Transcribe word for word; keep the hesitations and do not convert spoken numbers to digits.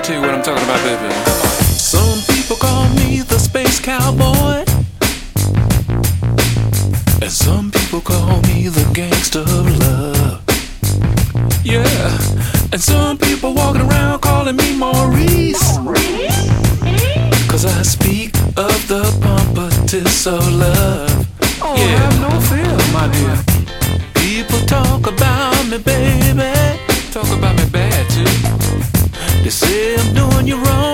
tell you what I'm talking about, baby. Some people call me the space cowboy, and some people call me the gangster of love. Yeah, and some people walking around calling me Maurice, cause I speak of the pompatus of love. Oh, Yeah, have no fear, my dear. people talk about me, baby. Talk about me bad, too. They say I'm doing you wrong.